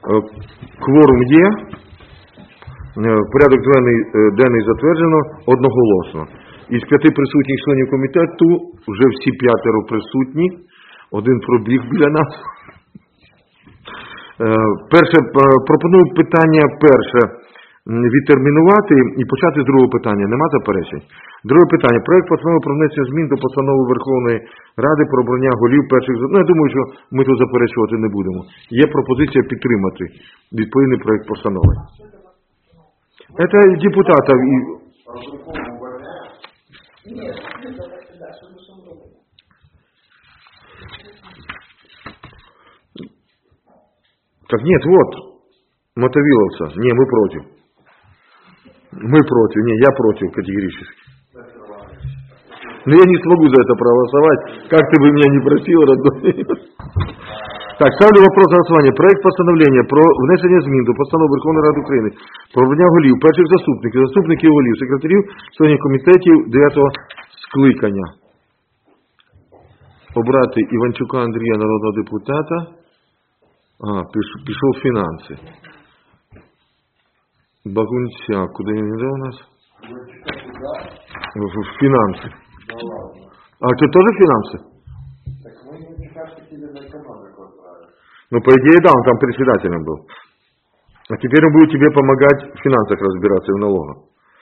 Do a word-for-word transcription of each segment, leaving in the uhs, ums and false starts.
Кворум є. Порядок денний, денний затверджено одноголосно. Із п'яти присутніх членів комітету вже всі п'ятеро присутні. Один пробіг біля нас. Перше, пропоную питання перше відтермінувати і почати з другого питання. Нема заперечень? Друге питання. Проект постанови про внесення змін до постанови Верховної Ради про обрання голів перших... Ну, я думаю, що ми тут заперечувати не будемо. Є пропозиція підтримати відповідний проект постанови. Це депутатів і... Так нет, вот, Мотовиловца. Не, мы против. Мы против. Не, я против категорически. Но я не смогу за это проголосовать. Как ты бы меня не просил, родной. Так, ставлю вопрос на голосування. Проект постановлення про внесення змін до постанови Верховної Ради України про обрання голів, перших заступників, заступників голів, секретарів, членів комітетів дев'ятого скликання. Обрати Іванчука Андрія, народного депутата. А, пішов фінанси. Багунця, куди він йде у нас? В фінанси. А, це теж фінанси? Так мы не кажется, на экономику отправили. Ну, по идее, да, он там председателем был. А теперь он будет тебе помогать в финансах разбираться и в налогах.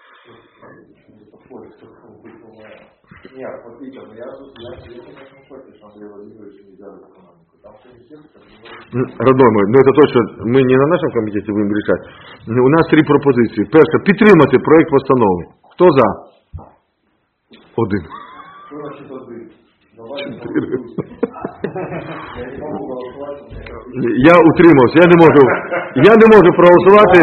Нет, смотрите, я тут, я конечно, в шоке, что Андрей Владимирович не делает экономику. Там комитет, Родной мой, ну это точно, мы не на нашем комитете будем решать. У нас три пропозиції. Перше, підтримати проект постанови. Хто за? Один. Что значит один? Чотири. Я утримався, я не можу, я не можу проголосувати.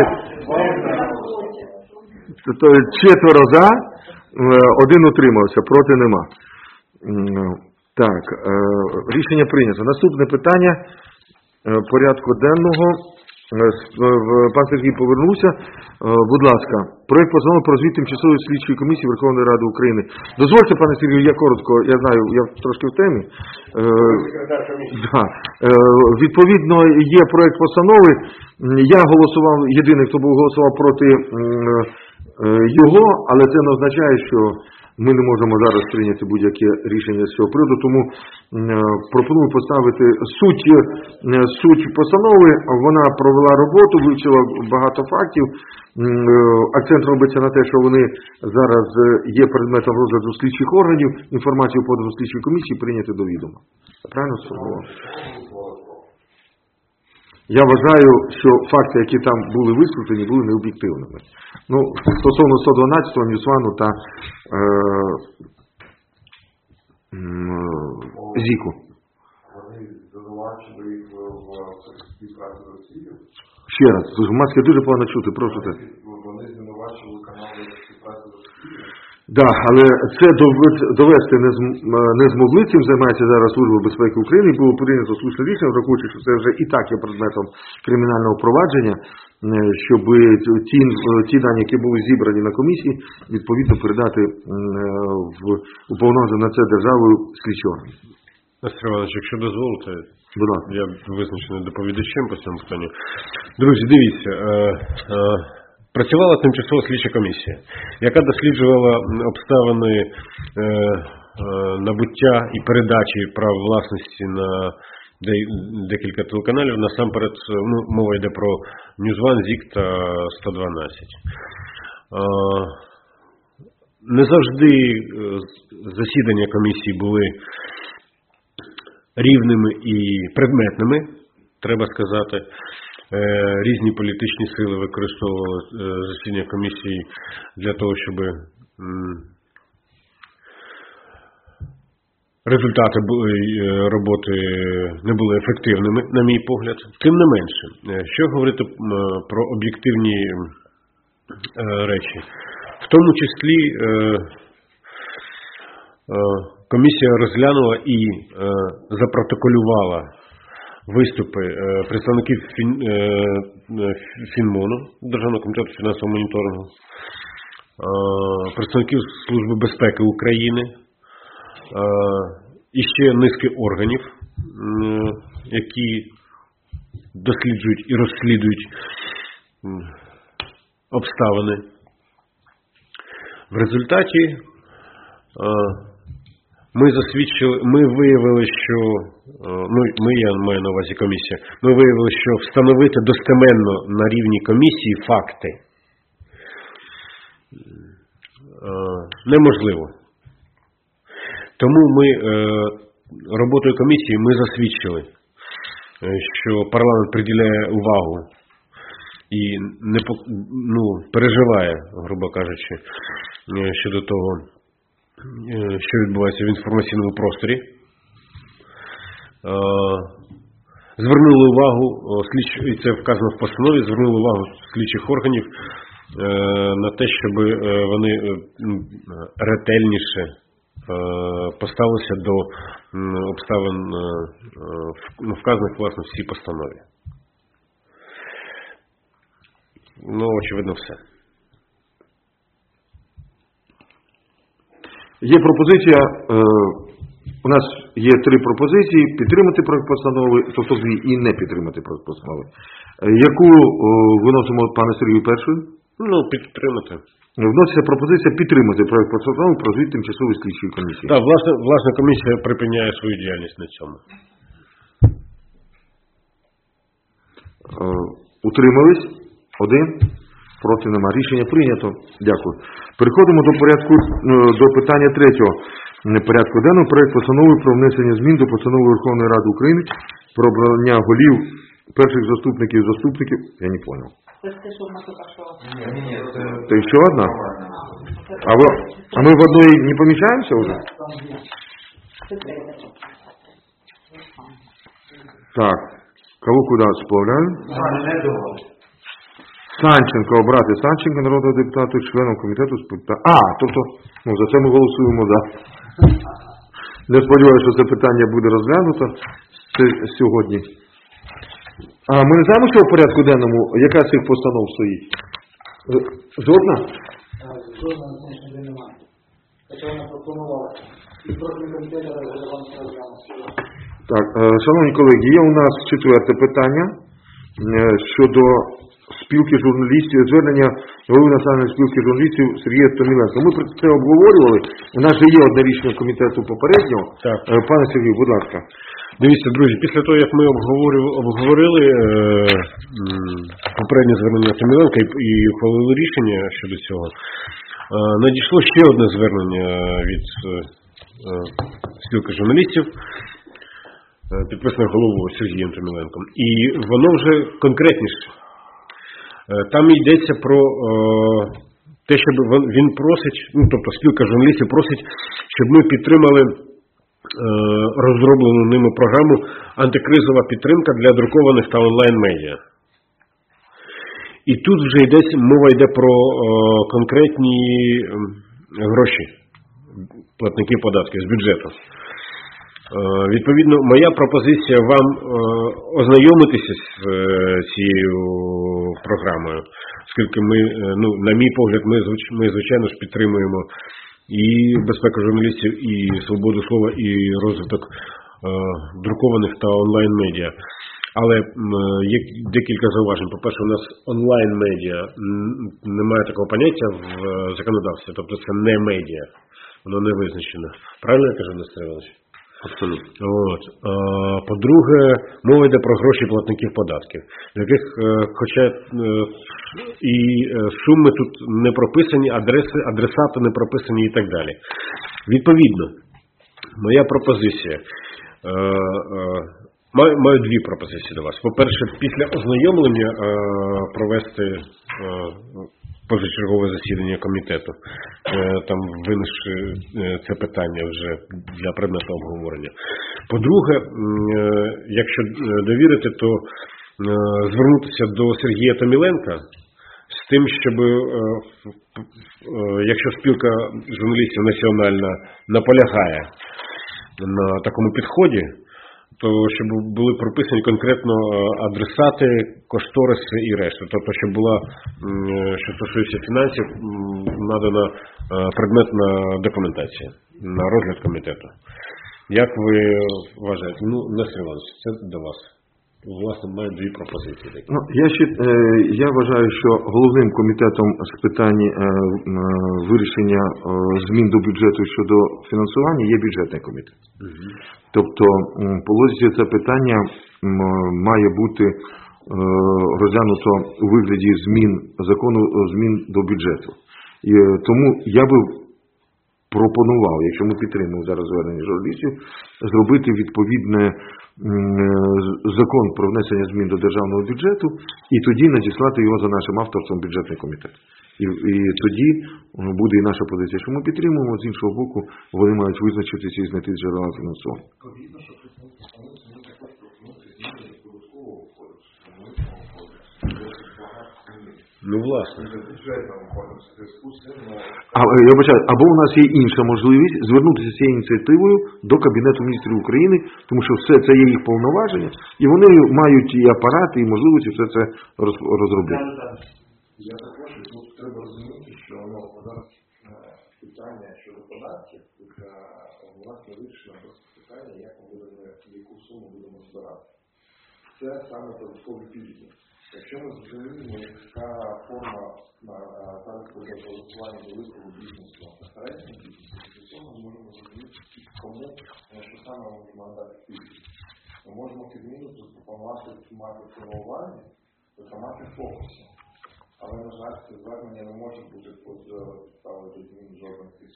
Четверо за, один утримався, проти нема. Так, рішення прийнято. Наступне питання порядку денного. Пан Сергій повернувся. Будь ласка, проект постанови про звіт тимчасової слідчої комісії Верховної Ради України. Дозвольте, пане Сергію, я коротко, я знаю, я трошки в темі. Е, да. е, відповідно, є проект постанови. Я голосував, єдиний, хто був голосував проти е, його, але це не означає, що ми не можемо зараз прийняти будь-яке рішення з цього приводу, тому е, пропоную поставити суть, е, суть постанови. Вона провела роботу, вивчила багато фактів. Е, акцент робиться на те, що вони зараз є предметом розгляду слідчих органів, інформацію подану слідчій комісії прийняти до відома. Правильно сформував? Я вважаю, що факти, які там були висвітлені, були необ'єктивними. Ну, стосовно сто дванадцятого, Ньюсвану та е, е, Зіку. Вони звинувачили їх в співпраці з Росією? Ще раз, маски дуже погано чути, прошу те. Вони звинувачили канали співпраці з Росією? Так, да, але це довести не, зм, не змогли, цим займається зараз Служба безпеки України, і було прийнято слушне рішення, враховуючи, що це вже і так є предметом кримінального провадження, щоб ті, ті дані, які були зібрані на комісії, відповідно передати в уповноважену на це державою слідчого. Нестор Іванович, якщо дозволите, будь ласка. Я визначений доповідачем по цьому питанню. Друзі, дивіться, е, е, працювала тимчасова слідча комісія, яка досліджувала обставини е, е, набуття і передачі прав власності на декілька телеканалів. Насамперед, ну, мова йде про Ньюзван, Зік та сто дванадцять. Е, не завжди засідання комісії були рівними і предметними, треба сказати. Різні політичні сили використовували засідання комісії для того, щоб результати роботи не були ефективними, на мій погляд. Тим не менше, що говорити про об'єктивні речі. В тому числі комісія розглянула і запротоколювала виступи представників Фінмону, Державного комітету фінансового моніторингу, представників Служби безпеки України і ще низки органів, які досліджують і розслідують обставини. В результаті ми засвідчили, ми виявили, що, ну, ми, я маю на увазі комісія, ми виявили, що встановити достеменно на рівні комісії факти неможливо. Тому ми роботою комісії ми засвідчили, що парламент приділяє увагу і не, ну, переживає, грубо кажучи, щодо того, що відбувається в інформаційному просторі. Звернули увагу, і це вказано в постанові, звернули увагу слідчих органів на те, щоб вони ретельніше поставилися до обставин, вказаних, власне, в цій постанові. Ну, очевидно, все. Є пропозиція, е, у нас є три пропозиції: підтримати проект постанови, тобто дві, і не підтримати проект постанови. Е, яку е, виносимо, пане Сергію, першою? Ну, підтримати. Вноситься пропозиція підтримати проект постанови про звіт тимчасової слідчої комісії. Так, власне, власне, комісія припиняє свою діяльність на цьому. Е, утримались? Один? Проти нема. Рішення прийнято. Дякую. Переходимо до порядку, до питання третього порядку денного. Проект постанови про внесення змін до постанови Верховної Ради України про обрання голів, перших заступників і заступників. Я не понял. Це ще одна? А, ви, а мы в одной не помещаемся уже? Так. Кого куда сплавляю? Санченко обрати. Санченко, народного депутата, членом комітету з питань. А, тобто, ну, за це ми голосуємо, так. Да. Не сподіваюся, що це питання буде розглянуто сьогодні. А ми не знаємо, що в порядку денному, яка з цих постанов стоїть? Жодна? Жодна на сьогоднішній день немає. Хоча вона пропонувала. І профільний комітет релевантно розглянув. Так, шановні колеги, є у нас четверте питання щодо спілки журналістів, звернення голови Національної спілки журналістів Сергія Томіленка. Ми це обговорювали. У нас же є одне рішення комітету попереднього. Так. Пане Сергію, будь ласка. Дивіться, друзі, після того, як ми обговорили, обговорили е, попереднє звернення Томіленка і, і ухвалили рішення щодо цього, е, надійшло ще одне звернення від е, спілки журналістів, підписане головою Сергієм Томіленком. І воно вже конкретніше. Там йдеться про е, те, щоб він просить, ну, тобто спілка журналістів просить, щоб ми підтримали е, розроблену ними програму «Антикризова підтримка для друкованих та онлайн-медіа». І тут вже йдеться, мова йде про е, конкретні е, гроші платників податків з бюджету. Відповідно, моя пропозиція вам ознайомитися з цією програмою, оскільки ми, ну, на мій погляд, ми, ми звичайно ж підтримуємо і безпеку журналістів, і свободу слова, і розвиток е, друкованих та онлайн-медіа. Але е, є декілька зауважень. По-перше, у нас онлайн-медіа, немає такого поняття в законодавстві, тобто це не медіа, воно не визначено. Правильно я кажу, Нестор Іванович? Абсолютно. От. По-друге, мова йде про гроші платників податків, в яких, хоча і суми тут не прописані, адреси, адресати не прописані і так далі. Відповідно, моя пропозиція, маю, маю дві пропозиції до вас. По-перше, після ознайомлення провести позачергове засідання комітету, там винесши це питання вже для предмету обговорення. По-друге, якщо довірити, то звернутися до Сергія Томіленка з тим, щоб, якщо спілка журналістів національна наполягає на такому підході, то щоб були прописані конкретно адресати, кошториси і решта. Тобто, щоб була, що стосується фінансів, надана предметна документація на розгляд комітету. Як ви вважаєте? Ну, Нестор Іванович, це до вас. власне, маю дві пропозиції такі. Ну, я, ще, е, я вважаю, що головним комітетом з питань е, е, вирішення е, змін до бюджету щодо фінансування є бюджетний комітет. Угу. Тобто, м, по логіці це питання м, має бути е, розглянуто у вигляді змін закону е, змін до бюджету. І, е, тому я би пропонував, якщо ми підтримуємо зараз звернення журналістів, зробити відповідне м, закон про внесення змін до державного бюджету і тоді надіслати його за нашим авторством в бюджетний комітет. І, і тоді буде і наша позиція, що ми підтримуємо, з іншого боку, вони мають визначитися і знайти джерела фінансування. Відповідно, що представники становиться, ми також пропонуємо зміни до податкового кодексу, Ну, власне. бюджетного кодексу, в зв'язку з цим, ну, А, я бачаю, або у нас є інша можливість звернутися з цією ініціативою до Кабінету міністрів України, тому що все це є їх повноваження, і вони мають і апарати, і можливості все це роз, розробити. я також, і тут треба розуміти, що ну, зараз е, питання щодо податків, тут е, власне вирішено просто питання, як ми будемо, яку суму будемо збирати. Це саме податкові пільги. Якщо ми зрозуміємо, яка форма зараз буде голосування великого бізнесу та середнього бізнесу, для цього ми можемо зрозуміти, кому, що саме ми можемо надати пільги. Ми можемо підміну запропонувати мати це на увазі, мати в фокусі. Але, на жаль, це звернення не може бути поставити змін жодних із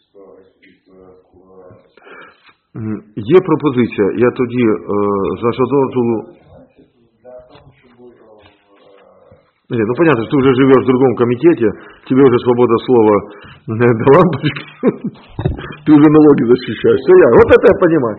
М, Є пропозиція, я тоді е, з вашого дозволу. для того, щоб Нет, ну понятно, что ты уже живешь в другом комитете, тебе уже свобода слова э, до лампочки, ты уже налоги защищаешь. Все, я, вот это я понимаю.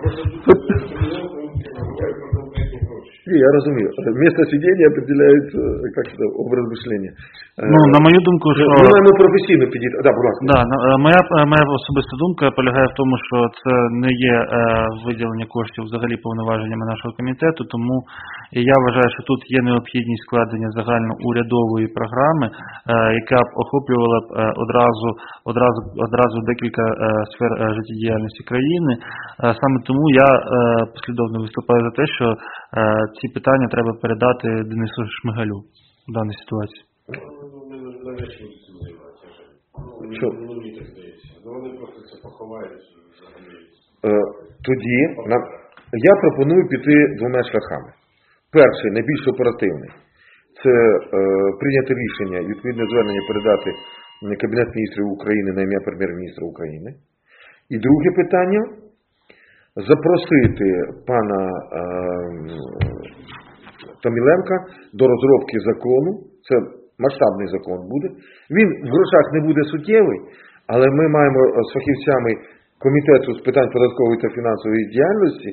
Не, я разумею. Место сидения определяет, э, как это, образ мышления. Ну, на мою думку, що... Ми маємо професійно підійти. Да, будь ласка. Да, на- е, моя, е, моя особиста думка полягає в тому, що це не є е, виділення коштів взагалі повноваженнями нашого комітету, тому я вважаю, що тут є необхідність складення загальноурядової програми, е, яка б охоплювала б е, одразу, одразу, одразу декілька е, сфер е, життєдіяльності країни. Е, саме тому я е, послідовно виступаю за те, що е, ці питання треба передати Денису Шмигалю в даній ситуації. Навряд чи будуть цим займатися. Що? Ну, мені так здається. Ну, вони просто це поховають взагалі. Е, Тоді на... я пропоную піти двома шляхами. Перший, найбільш оперативний, це е, прийняти рішення, відповідне звернення передати на Кабінет міністрів України на ім'я прем'єр-міністра України. І друге питання – запросити пана е, Томіленка до розробки закону. Це масштабний закон буде. Він в грошах не буде суттєвий, але ми маємо з фахівцями Комітету з питань податкової та фінансової діяльності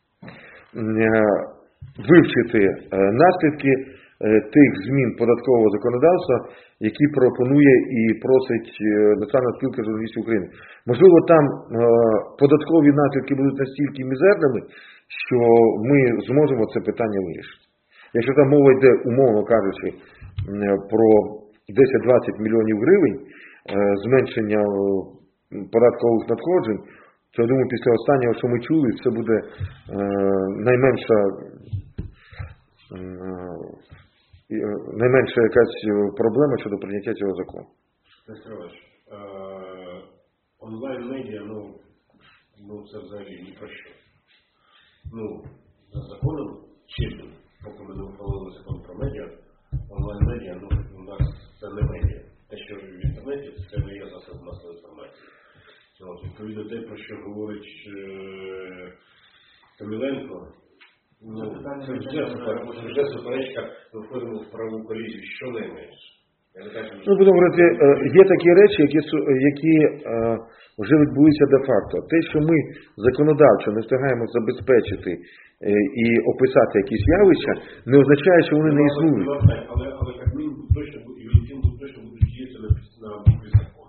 вивчити наслідки тих змін податкового законодавства, які пропонує і просить Національна спілка журналістів України. Можливо, там податкові наслідки будуть настільки мізерними, що ми зможемо це питання вирішити. Якщо там мова йде, умовно кажучи, про десять-двадцять мільйонів гривень зменшення податкових надходжень, то я думаю, після останнього, що ми чули, це буде е, найменша, е, найменша якась проблема щодо прийняття цього закону. Петрович, онлайн-медіа, ну, ну, це взагалі ні про що. Ну, за законом чинним, поки ми не ухвалили закон про медіа, онлайн-медіа, ну, у нас це не медіа. Те, що в інтернеті, це не є засоб масової інформації. От, відповідно, те, про що говорить е, Томіленко, ну, це вже, це вже суперечка, ми входимо в правову колізію, що найменше. Ну, будемо говорити, є такі речі, які, які е, вже відбулися де-факто. Те, що ми законодавчо не встигаємо забезпечити е, і описати якісь явища, не означає, що вони не існують. Але, але Кабмін точно, і Валентин точно будуть діяти на букві закону.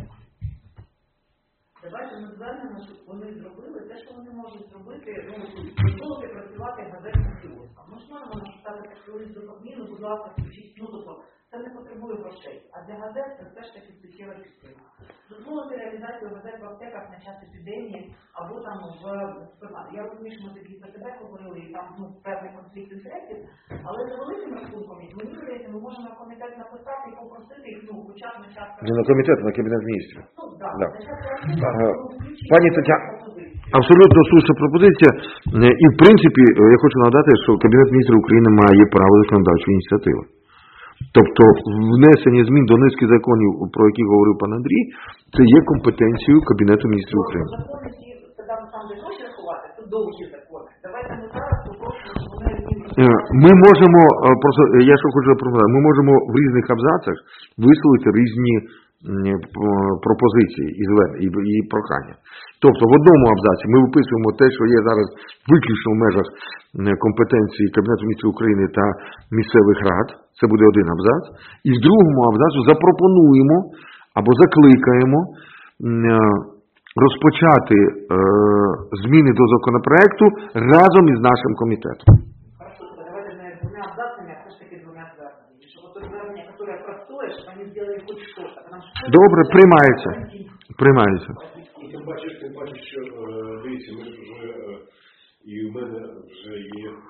Давайте ми звернемо, щоб вони зробили те, що вони можуть зробити, ну, дозволити працювати газетним кіоскам. Ми ж можемо написати такий лист до Кабміну, будь ласка, включіть, ну, тобто, це не потребує грошей. А для газет це все ж таки суттєва частина. Дозволити реалізацію газет в аптеках на час епідемії або там в супермаркеті. Я розумію, що ми тоді за себе говорили, і там ну, певний конфлікт інтересів, але за великим рахунком, мені здається, ми можемо на комітет написати і попросити їх, ну, хоча б на час... Не на комітет, а на Кабінет міністрів. Ну, да, Да. на час Ага. включити Пані Тетяна, пропозиції. абсолютно слушна пропозиція. Е, І, в принципі, е, я хочу нагадати, що Кабінет міністрів України має право законодавчої ініціативи. Тобто внесення змін до низки законів, про які говорив пан Андрій, це є компетенцією Кабінету міністрів України. Закони всі, це там, там де гроші рахувати, це довгі закони. Давайте ми зараз попросимо, щоб вони одні Е, Ми можемо, е, просто, е, я що хочу запропонувати, ми можемо в різних абзацах висловити різні м, п- пропозиції і, звер- і, і прохання. Тобто в одному абзаці ми виписуємо те, що є зараз виключно в межах м, компетенції Кабінету міністрів України та місцевих рад, це буде один абзац, і в другому абзацу запропонуємо або закликаємо м, е, розпочати е, зміни до законопроекту разом із нашим комітетом. Хорошо, тогда давайте не двумя абзацами, а все ж таки двумя зверненнями. Чтобы то звернение, которое простое, чтобы они сделали хоть что-то. Потому что... Добре, приймається. Приймається. І тим паче, тим паче, що е, дивіться, ми ж вже е, і у мене вже є е,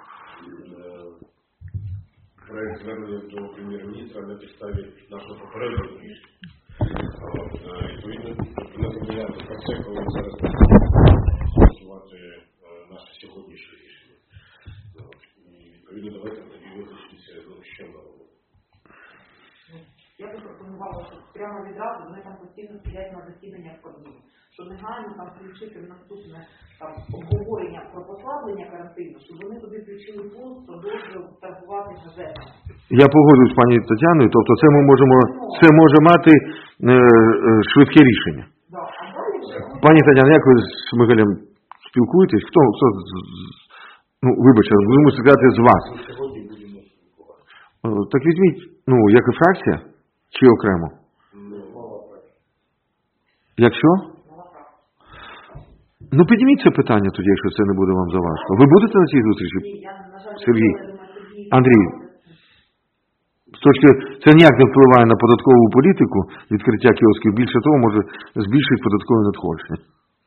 проект звернення до прем'єр-міністра на підставі нашого попереднього рішення. От, е, відповідно, не забувати про це, коли ми зараз будемо голосувати е, наше сьогоднішнє рішення. От, і відповідно давайте тоді визначимося, ну, що ми робимо. Я би пропонувала, що прямо відразу вони там постійно сидять на засіданнях Кабміну, що негайно там включити в наступне там обговорення про послаблення карантину, щоб вони туди включили пункт про дозвіл торгувати газетами. Я погоджуюсь з пані Тетяною, тобто це ми можемо, це може мати е, е, швидке рішення. Да. А далі вже Пані Тетяна, як ви з Михайлем спілкуєтесь? Хто, хто з- з- ну, вибачте, ви мусите сказати з вас. Ми сьогодні будемо спілкувати. Е, Так візьміть, ну, як і фракція, чи окремо? Ну, мова про Якщо? Ну, підніміть це питання тоді, якщо це не буде вам заважко. Ви будете на цій зустрічі? Ні, я, на жаль, Сергій. я думаю, Сергій. Андрій. З точки, це ніяк не впливає на податкову політику, відкриття кіосків, більше того, може збільшити податкові надходження.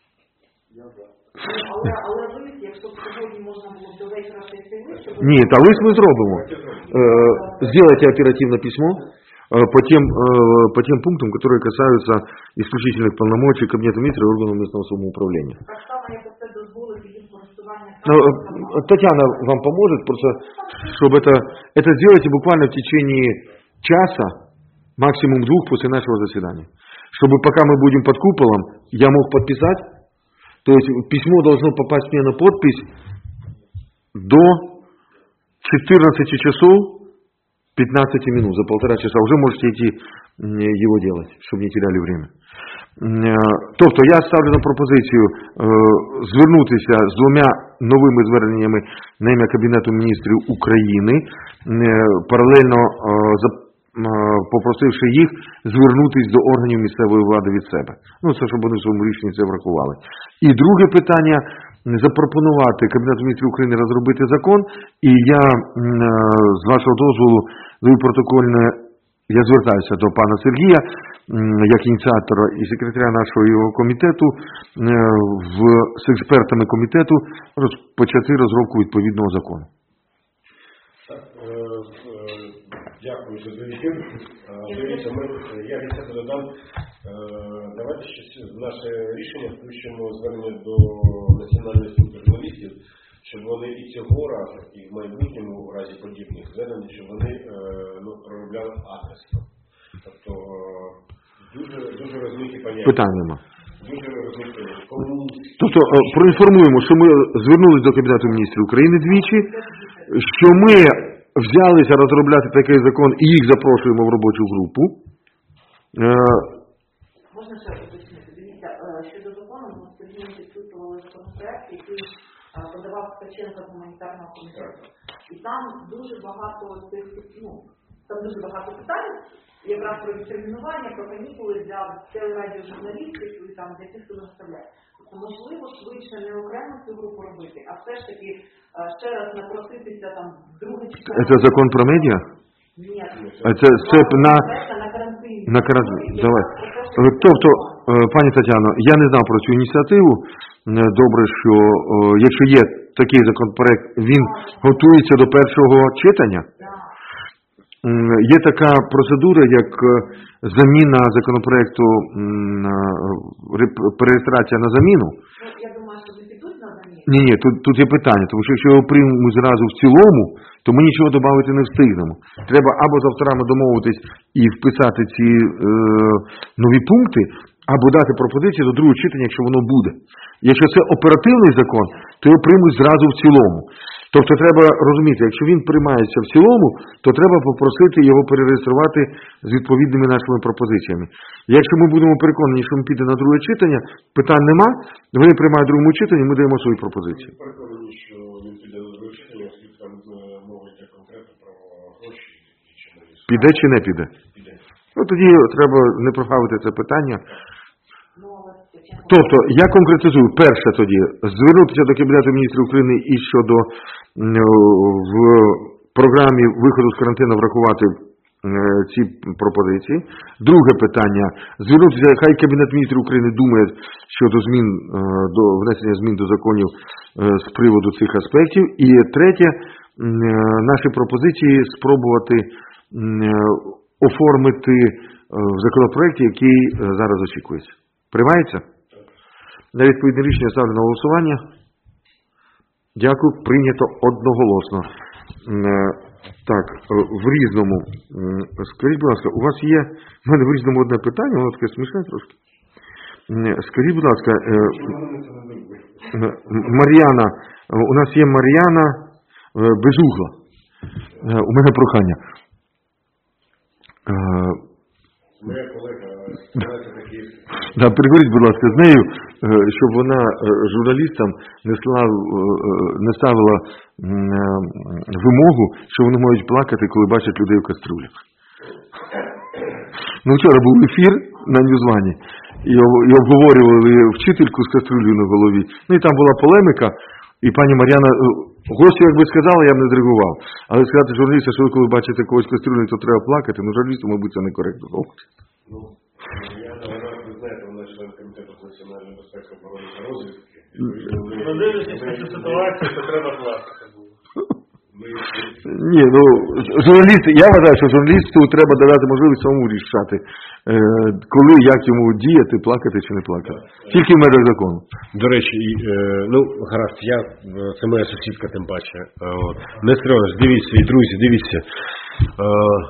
Але, але лист, якщо б сьогодні можна було б до вечора ще цей лист, щоб... Ні, та лист ми зробимо. Е, Сделайте оперативное письмо э, по тем, э, по тем пунктам, которые касаются исключительных полномочий Кабинета министров и органов местного самоуправления. Так само, як це дозволить їм користування... Ну, э, Татьяна вам поможет, просто, чтобы это, это сделайте буквально в течение часа, максимум двух после нашего заседания. Чтобы пока мы будем под куполом, я мог подписать, то есть письмо должно попасть мне на подпись до четырнадцати часов пятнадцати минут, за полтора часа. Уже можете идти его делать, чтобы не теряли время. Тобто я ставлю на пропозицію е, звернутися з двома новими зверненнями на ім'я Кабінету міністрів України, е, паралельно е, за, е, попросивши їх звернутися до органів місцевої влади від себе. Ну, це щоб вони в своєму рішенні це врахували. І друге питання – запропонувати Кабінету міністрів України розробити закон, і я, е, з вашого дозволу, даю протокольне. Я звертаюся до пана Сергія, як ініціатора і секретаря нашого його комітету, в, з експертами комітету розпочати розробку відповідного закону. Так, е, е, дякую за довідку. Дивіться, ми, я від себе додам, е, давайте щось в наше рішення включимо звернення до Національної служби журналістів, щоб вони і цього разу, і в майбутньому, в разі подібних звернень, щоб вони е, ну, проробляли адресно. Тобто дуже, дуже розмиті поняття. Питань нема. Дуже розмиті поняття. Кому... Тобто проінформуємо, що ми звернулися до Кабінету міністрів України двічі, що ми взялися розробляти такий закон і їх запрошуємо в робочу групу. Е, Можна ще уточнити? Дивіться, щодо закону, ми з Сергієм підписували законопроект, який подавав Ткаченко з гуманітарного комітету. І там дуже багато цих, ну, там дуже багато питань, якраз про відтермінування, про канікули для телерадіожурналістів і там для тих, хто наставляє. Тобто, можливо, швидше не окремо цю групу робити, а все ж таки ще раз напроситися там в друге читання. Це закон про медіа? Ні. Це, це на, Накраз... Давай. Е, Тобто, е, пані Тетяно, я не знав про цю ініціативу. Е, Добре, що е, якщо є такий законопроект, він готується до першого читання. М, Є така процедура, як е, заміна законопроекту, м, на, е, реп- перереєстрація на заміну. Ну, я думаю, що ви підуть на заміну. Ні, ні, тут, тут є питання, тому що якщо його приймуть зразу в цілому, то ми нічого додати не встигнемо. Треба або з авторами домовитись і вписати ці е, нові пункти, або дати пропозиції до другого читання, якщо воно буде. Якщо це оперативний закон, то його приймуть зразу в цілому. Тобто треба розуміти, якщо він приймається в цілому, то треба попросити його перереєструвати з відповідними нашими пропозиціями. Якщо ми будемо переконані, що ми піде на друге читання, питань нема, вони приймають в другому читанні, ми даємо свої пропозиції. Переконані, що він піде на друге читання, оскільки там мова йде конкретно про гроші і чи не Піде чи не піде? піде. Ну тоді треба не прогавити це питання. Ну, але спочатку... Тобто, я конкретизую, перше тоді, звернутися до Кабінету міністрів України і щодо м, в програмі виходу з карантину врахувати е, ці пропозиції. Друге питання, звернутися, хай Кабінет міністрів України думає щодо змін, е, до внесення змін до законів е, з приводу цих аспектів. І третє, м, е, наші пропозиції спробувати м, е, оформити е, в законопроекті, який е, зараз очікується. Приймається? На відповідне рішення ставлю на голосування. Дякую. Прийнято одноголосно. М, е, Так, е, в різному. М, Скажіть, будь ласка, у вас є... В мене в різному одне питання, воно таке смішне трошки. М, Скажіть, будь ласка, е, м, Мар'яна, е, у нас є Мар'яна е, Безугла. Е, У мене прохання. Е, Моя колега, знаєте, такі... Да, переговоріть, будь ласка, з нею, е, щоб вона е, журналістам несла, е, не ставила м, е, вимогу, що вони можуть плакати, коли бачать людей в каструлях. Ну, вчора був ефір на Ньюзвані, і, об- і обговорювали вчительку з каструлею на голові. Ну, і там була полеміка, і пані Мар'яна, е, гостю, якби сказала, я б не зреагував. Але сказати журналістам, що ви коли бачите когось в каструлі, то треба плакати, ну, журналісту, мабуть, це некоректно. Ну, я, вона, ви знаєте, вона член комітету з національної безпеки, оборони та розвідки. Ну, дивлячись на цю ситуацію, то треба плакати було. Ні, ну, журналіст, я вважаю, що журналісту треба дати можливість самому рішати, е, коли, як йому діяти, плакати чи не плакати. Тільки в межах закону. До речі, і, е, ну, гаразд, я, е, це моя сусідка тим паче. Е, от. Нестор Іванович, дивіться, і друзі, дивіться. Е,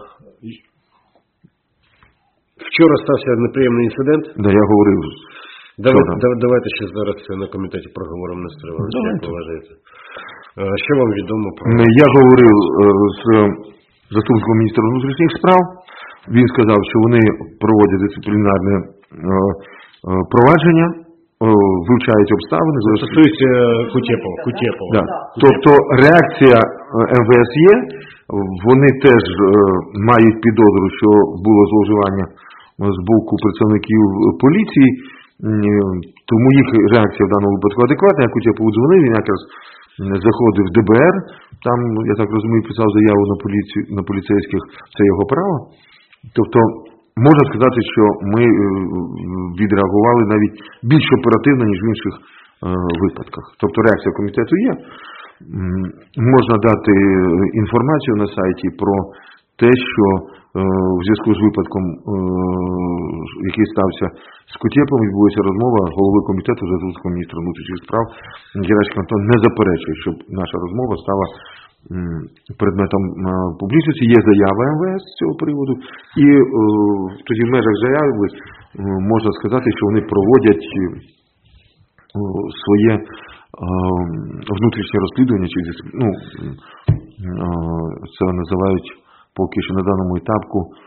вчора стався неприємний інцидент. Да, я говорив. Давай, там? да- давайте ще зараз це на комітеті проговоримо, Нестор Іванович, як Давайте. ви вважаєте. Е, Що вам відомо про... Я говорив е, з заступником міністра внутрішніх справ. Він сказав, що вони проводять дисциплінарне е, е, провадження, е, вивчають обставини. Це стосується Кутєпова. Кутєпова. Да. Тобто реакція е, ем ве ес є, вони теж е, мають підозру, що було зловживання з боку представників поліції, м, тому їх реакція в даному випадку адекватна. Я Кутєпову дзвонив, він якраз заходив в де бе ер, там, я так розумію, писав заяву на поліцію, на поліцейських, це його право. Тобто, можна сказати, що ми е, відреагували навіть більш оперативно, ніж в інших е, випадках. Тобто реакція комітету є. М, Можна дати інформацію на сайті про те, що е, в зв'язку з випадком, е, який стався з Кутєповим, відбулася розмова голови комітету за заступником міністра внутрішніх справ Геращенко Антон не заперечує, щоб наша розмова стала м, предметом е, публічності. Є заява ем ве ес з цього приводу, і е, тоді в межах заяви е, можна сказати, що вони проводять е, своє е, внутрішнє розслідування, чи дисциплі- ну, е, це називають поки що на даному етапку е,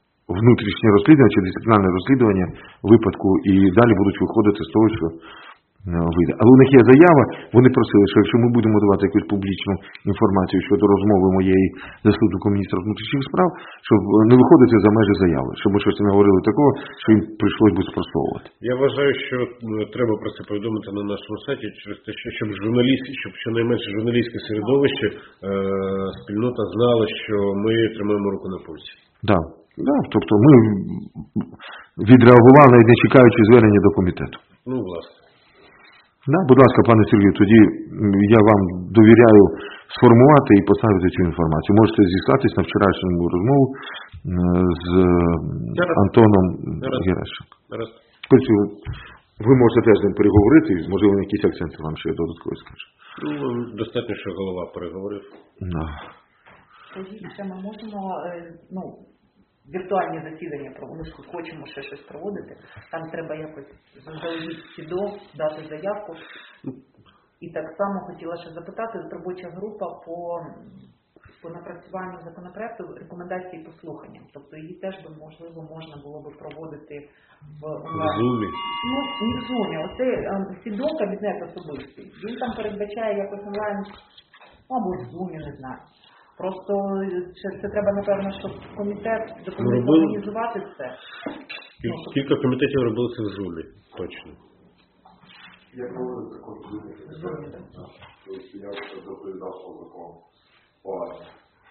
внутрішнє розслідування чи дисциплінарне розслідування випадку, і далі будуть виходити з того, що вийде. Але у них є заява, вони просили, що якщо ми будемо давати якусь публічну інформацію щодо розмови моєї заступнику міністра внутрішніх справ, щоб не виходити за межі заяви, щоб ми щось не говорили такого, що їм прийшлось би спростовувати. Я вважаю, що е, треба про це повідомити на нашому сайті, через те, що щоб журналісти, щоб щонайменше журналістське середовище, е, спільнота знала, що ми тримаємо руку на пульсі. Да. Да. Тобто ми відреагували, навіть не чекаючи звернення до комітету. Ну, власне. Да, будь ласка, пане Сергію, тоді я вам довіряю сформувати і поставити цю інформацію. Можете зіслатись на вчорашню розмову з Антоном Геращенко. Потім ви можете теж з ним переговорити, можливо, якісь акценти вам ще додатково скаже. Ну, достатньо, що голова переговорив. Да. Ще ми можемо, е, ну, віртуальні засідання, ми ж хочемо ще щось проводити, там треба якось заздалегідь СІДО, дати заявку. І так само хотіла ще запитати, робоча група по, по напрацюванню законопроекту рекомендації по слуханням. Тобто її теж би, можливо, можна було би проводити в онлайн. В Zoom? Ну, не в Zoom. Оце СІДО, кабінет особистий. Він там передбачає якось онлайн, або в Zoom, не знаю. Просто це, це треба, напевно, щоб комітет допоміг організувати це. Ну, кілька комітетів робили це в Zoom, точно. Я проводив також зміни. Тобто я вже доповідав по закону. По армії.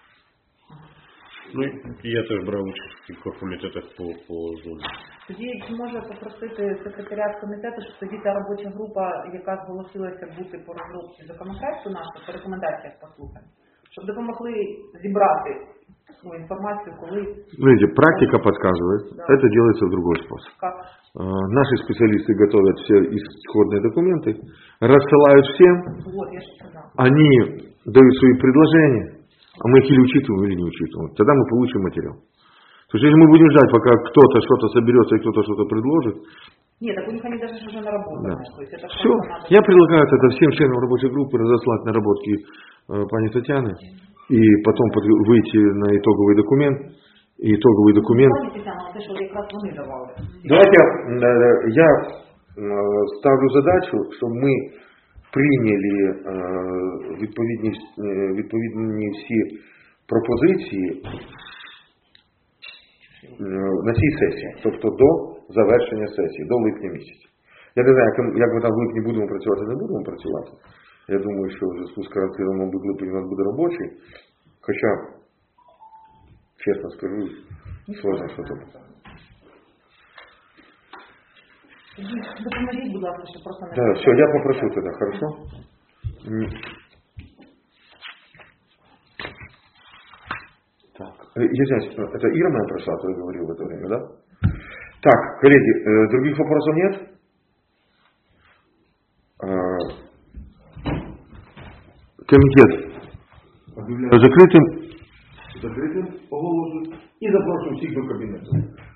Ну, і я теж брав участь в кількох комітетах по, по Zoom. Тоді може попросити секретаріат комітету, щоб тоді та робоча група, яка зголосилася бути по розробці законопроекту нашого, по рекомендаціях послухань, щоб допомогли зібрати ну, информацию, коли... Видите, практика подсказывает, да. Это делается в другой способ. Как? Наши специалисты готовят все исходные документы, рассылают всем, вот, я же сказала. Они дают свои предложения, а мы их или учитываем, или не учитываем. Тогда мы получим материал. То есть, если мы будем ждать, пока кто-то что-то соберется и кто-то что-то предложит... Нет, так у них они даже уже наработаны. Да. То есть это все, я предлагаю это всем членам рабочей группы разослать наработки э, пани Татьяны и потом под, выйти на итоговый документ. И итоговый документ... Давайте э, я э, ставлю задачу, чтобы мы прийняли э, відповідні, э, відповідні всі пропозиції э, на цій сесії, тобто до завершення сесії, до липня місяця. Я не знаю, як, як ми там в липні будемо працювати, не будемо працювати. Я думаю, що в зв'язку з карантином, мабуть, липень у нас буде робочий. Хоча, чесно скажу, сложно що там. Допоможіть, будь ласка, щоб просто не... Да, все, я попрошу тогда, хорошо? Так, извиняюсь, это Ира моя прошла, то я говорил в это время, да? Так, коллеги, других вопросов нет? Комитет объявляю закрытым. Закрытым, оголошую. И запрошую всех до кабинета.